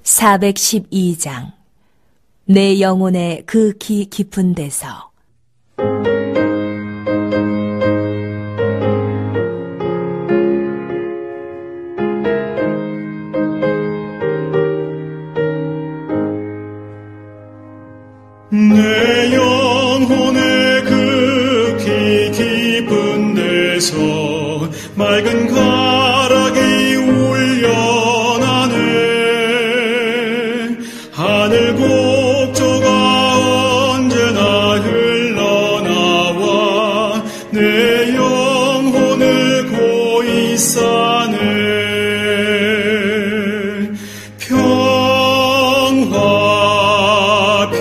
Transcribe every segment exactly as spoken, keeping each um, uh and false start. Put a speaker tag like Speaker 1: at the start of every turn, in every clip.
Speaker 1: 사백십이 장 내 영혼의 극히 깊은 데서.
Speaker 2: 내 영혼의 극히 깊은 데서 맑은 가락이 울려나네. 하늘 곡조가 언제나 흘러나와 내 영혼을 고이 싸네. 평화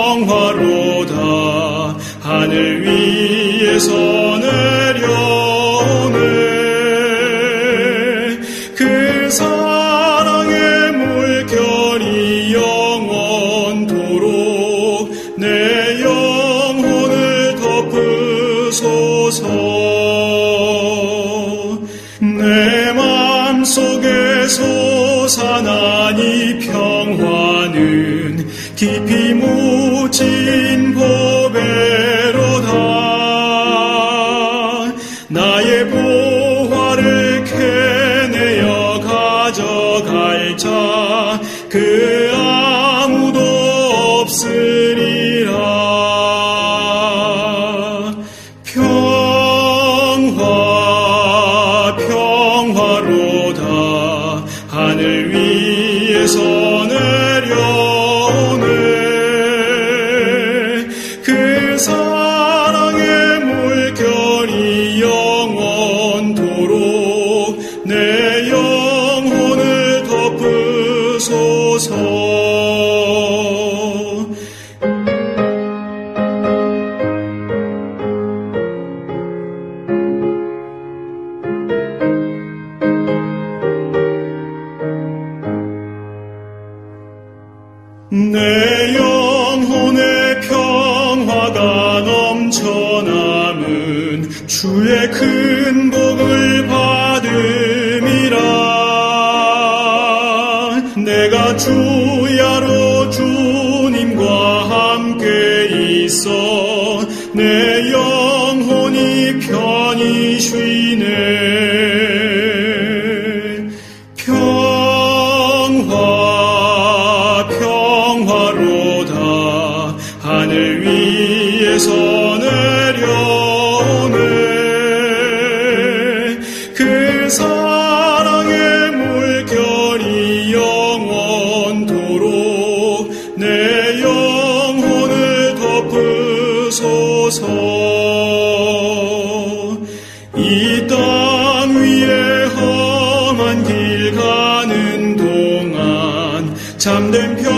Speaker 2: 평화로다 하늘 위에서 내려오네. 그 사랑의 물결이 영원토록 내 영혼을 덮으소서. 내 맘속에 솟아난 이 평화는 깊이 묻힌 보배로다. 나의 보화를 캐내어 가져갈 자 그 아무도 없으리라. 평화 평화로다 하늘 위에서 내려오네. 그 사랑의 물결이 영원토록 내 영혼을 덮으소서. 내 영혼의 평화가 넘쳐남은 주의 큰 복을 받음이라. 내가 주야로 주님과 함께 있어 내 영혼이 편히 쉬네. 평화 평화로다 하늘 위에서 내려오네. 그 사랑의 물결이 영원토록 내 영혼을 덮으소서. 이 땅 위에 험한 길 가는 동안 참된 평